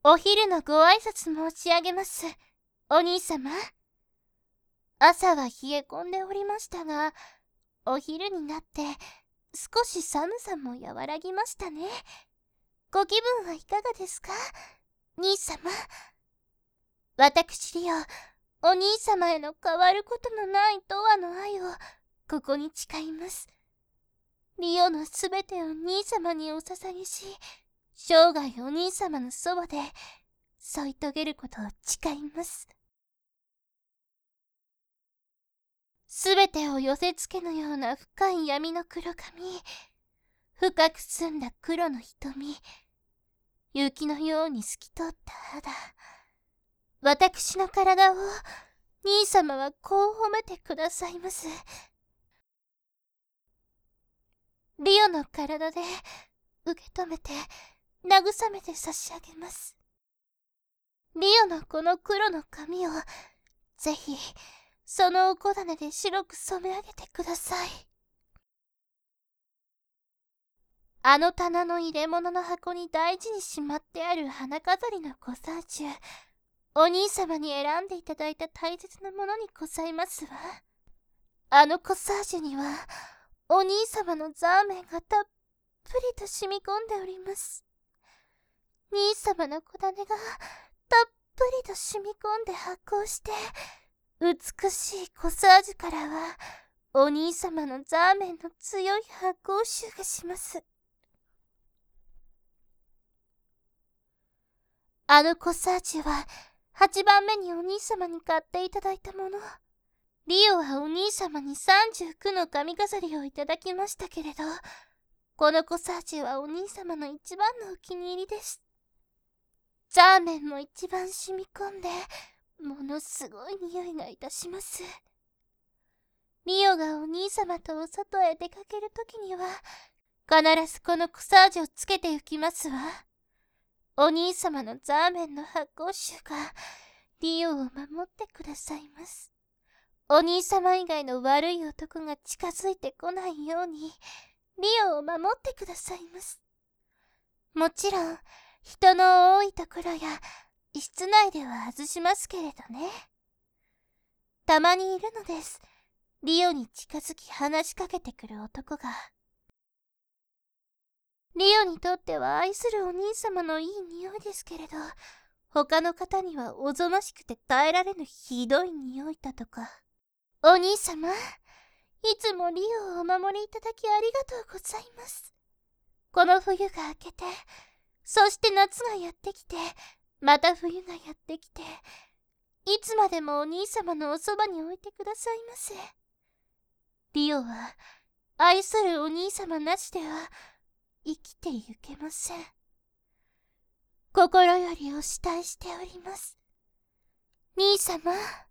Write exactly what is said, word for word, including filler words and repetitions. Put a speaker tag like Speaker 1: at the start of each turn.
Speaker 1: お昼のご挨拶申し上げます、お兄様。朝は冷え込んでおりましたが、お昼になって少し寒さも和らぎましたね。ご気分はいかがですか、兄様。私リオ、お兄様への変わることのない永遠の愛をここに誓います。リオのすべてを兄様にお捧げし、生涯お兄様のそばで添い遂げることを誓います。すべてを寄せ付けのような深い闇の黒髪、深く澄んだ黒の瞳、雪のように透き通った肌。私の体を兄様はこう褒めてくださいます。リオの体で受け止めて慰めて差し上げます。リオのこの黒の髪をぜひそのおこ種で白く染め上げてください。あの棚の入れ物の箱に大事にしまってある花飾りのコサージュ、お兄様に選んでいただいた大切なものにございますわ。あのコサージュにはお兄様のザーメンがたっぷりと染み込んでおります。兄様の小種がたっぷりと染み込んで発酵して、美しいコサージュからはお兄様のザーメンの強い発酵臭がします。あのコサージュははちばんめにお兄様に買っていただいたもの。リオはお兄様にさんじゅうきゅうの髪飾りをいただきましたけれど、このコサージュはお兄様の一番のお気に入りです。ザーメンも一番染み込んで、ものすごい匂いがいたします。リオがお兄様とお外へ出かけるときには、必ずこのコサージュをつけて行きますわ。お兄様のザーメンの発酵臭がリオを守ってくださいます。お兄様以外の悪い男が近づいてこないように、リオを守ってくださいます。もちろん、人の多いところや室内では外しますけれどね。たまにいるのです。リオに近づき話しかけてくる男が。リオにとっては愛するお兄様のいい匂いですけれど、他の方にはおぞましくて耐えられぬひどい匂いだとか。お兄様、いつもリオをお守りいただきありがとうございます。この冬が明けて、そして夏がやってきて、また冬がやってきて、いつまでもお兄様のおそばに置いてくださいませ。リオは愛するお兄様なしでは生きてゆけません。心よりお慕いしております。兄様。